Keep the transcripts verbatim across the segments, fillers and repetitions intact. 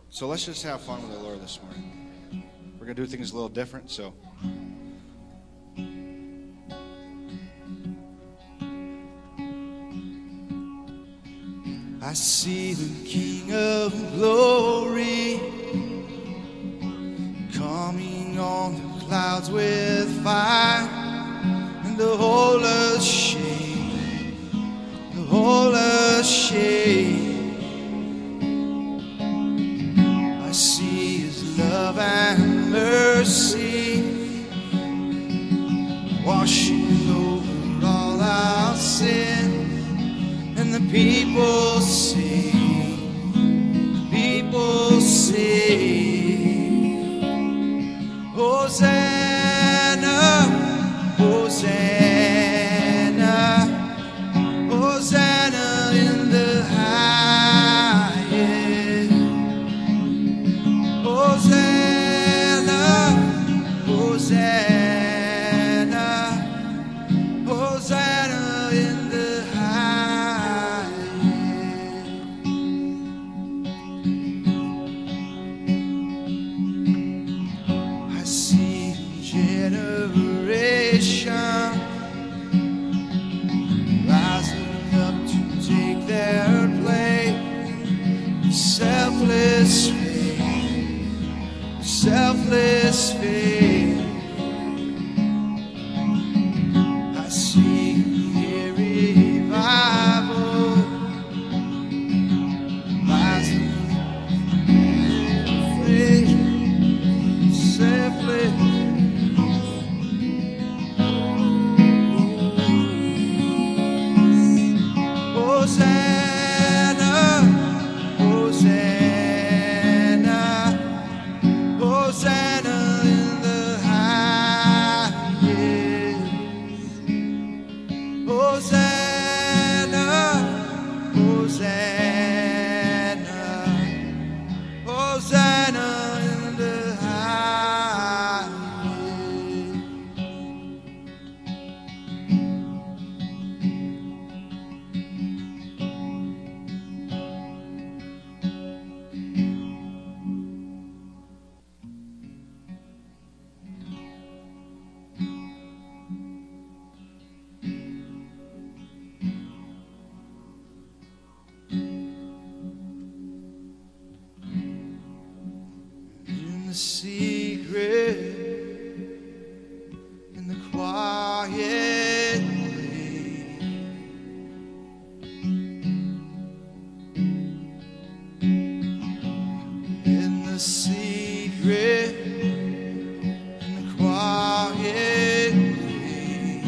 So let's just have fun with the Lord this morning. We're going to do things a little different, so. I see the King of Glory coming on the clouds with fire, and the whole earth shake, the whole earth shake. I see His love and mercy washing over all our sin. And the people sing, the people sing, Hosanna, Hosanna, Hosanna in the highest. Hosanna, Hosanna, Hosanna in the highest. I see a generation rising up to take their place. Selfless faith, selfless faith. I see a revival rising up, faith, selfless. Hosanna, Hosanna, Hosanna in the highest. Hosanna, Hosanna, Hosanna in the highest. In the secret, in the quiet place, in the secret, in the quiet place,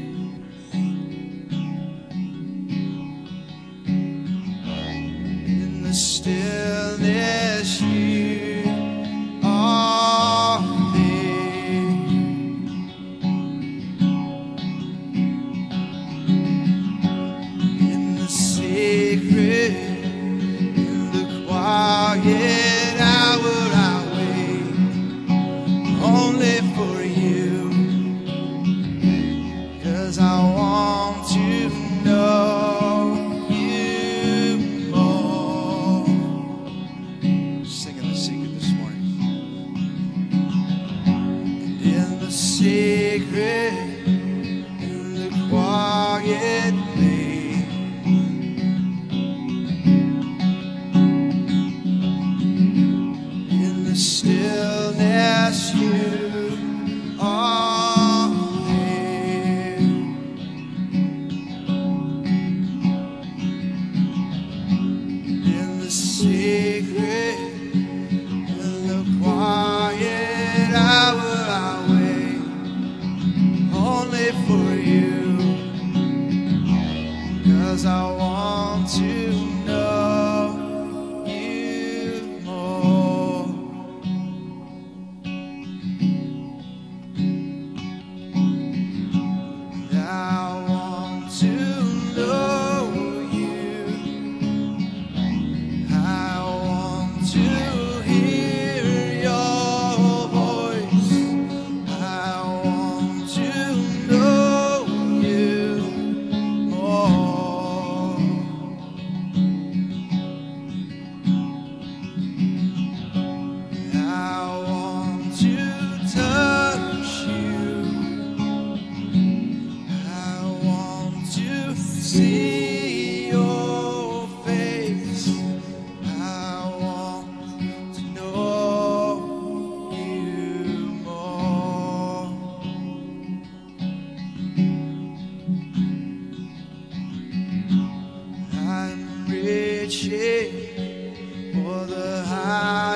in the stillness you are there. In the secret, in the quiet hour I wait only for you, 'cause I want to know you more. Singing the secret this morning. And in the secret, in the quiet place, in the stillness you are there. In the secret, in the quiet hour I wait only for you, 'cause I want to know you more. I want to know you. I want to hear your voice. I want to know you more.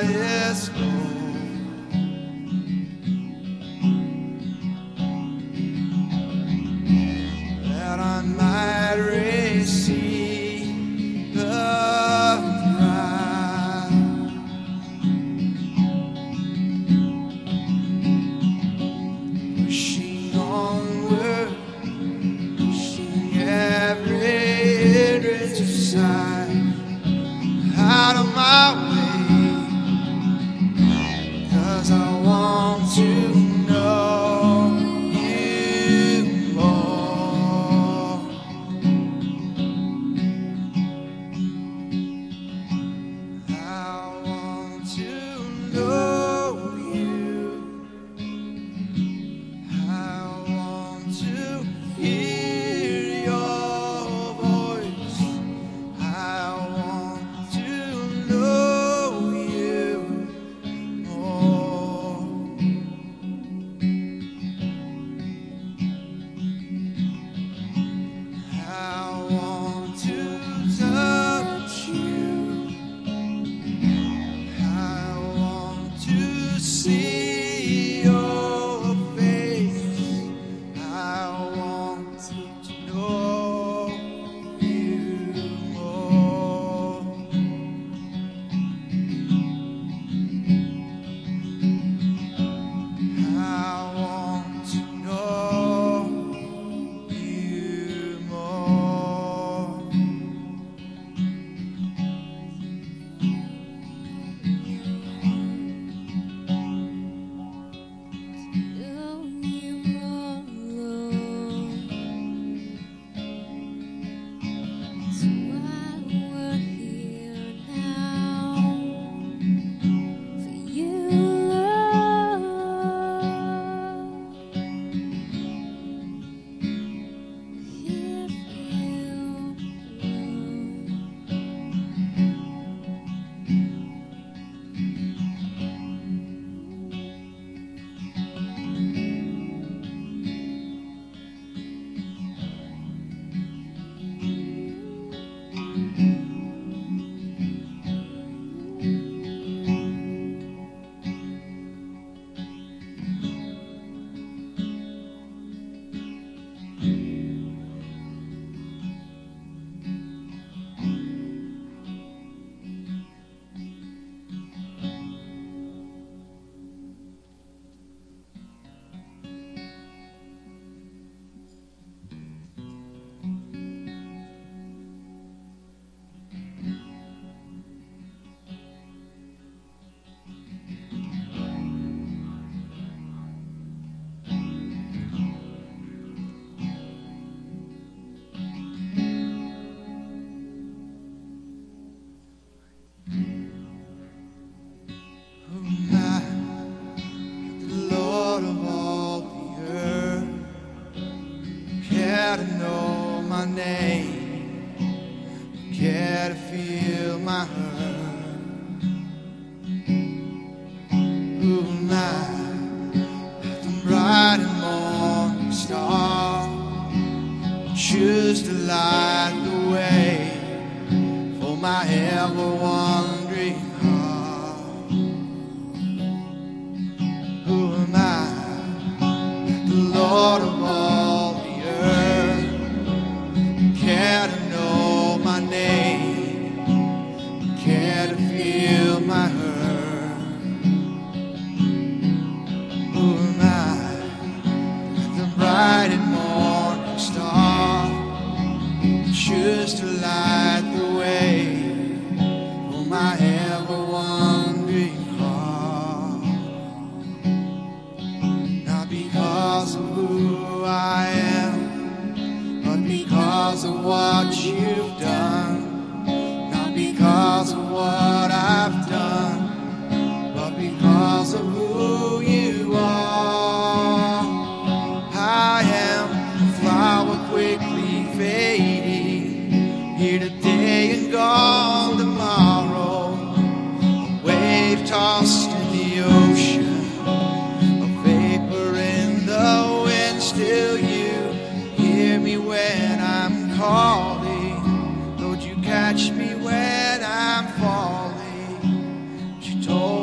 highest goal. That I might receive the prize, pushing onward, pushing every hindrance aside, out of my way, 'cause I want to know you more. I want to know you. I want to hear your voice. I want to know you more. I want to touch you. I want to see your face. I want to know you more. I want to know you more. Know you more, Lord. So while we're here now, for you, Lord, here for you, Who am I? The Lord of all the earth. Care to know my name, care to feel my hurt. Who am I? The bright and morning star. Choose to light the way for my ever wandering heart. Who am I? The Lord of all the earth. Care to know my name, care to feel my hurt. Who am I? The bright and morning star. Choose to light the way for my ever wandering heart. Not because of who I am, but because of what you've done. Not because of what I've done, but because of who you are. I am a flower quickly fading, here today and gone tomorrow. A wave tossed in the ocean, a vapor in the wind. Still you hear me when I'm calling. Lord, you catch me when I'm falling. You told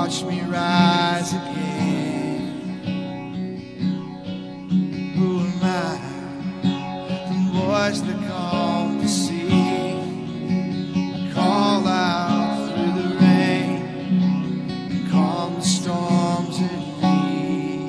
watch me rise again. Who am I? The voice that calmed the sea, call out through the rain and calm the storms at me.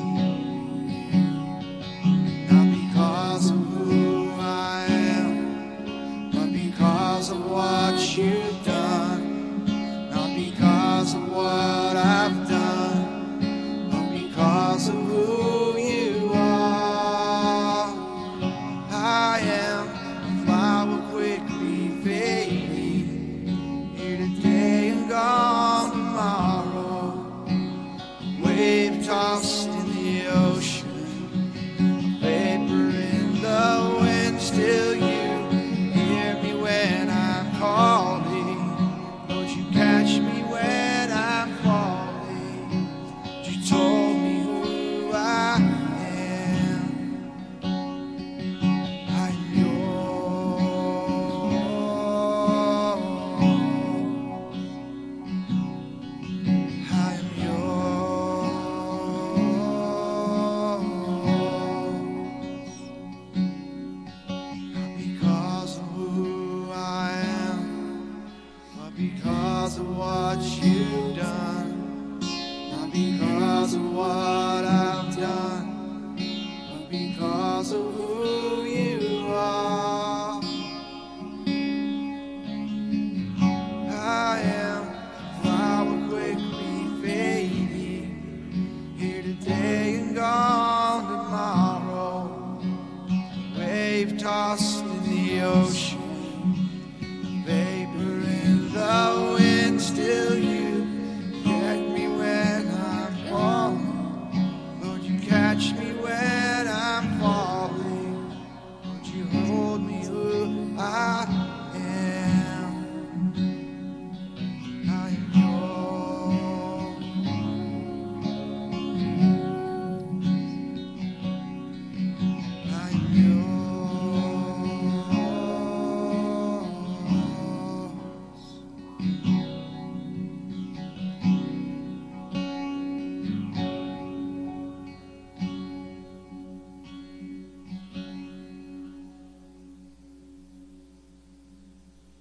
Not because of who I am, but because of what you've done. Not because of what I've done, but because of who you are. I am a flower quickly fading, here today and gone tomorrow. A wave tossed in the ocean, a vapor in the wind. Still you hear me when I'm calling. Lord, you catch me when I'm falling. You told me who I am. I'm yours. I'm yours. Not because of who I am, but because of what you've done. Not because of what I've done, but because of who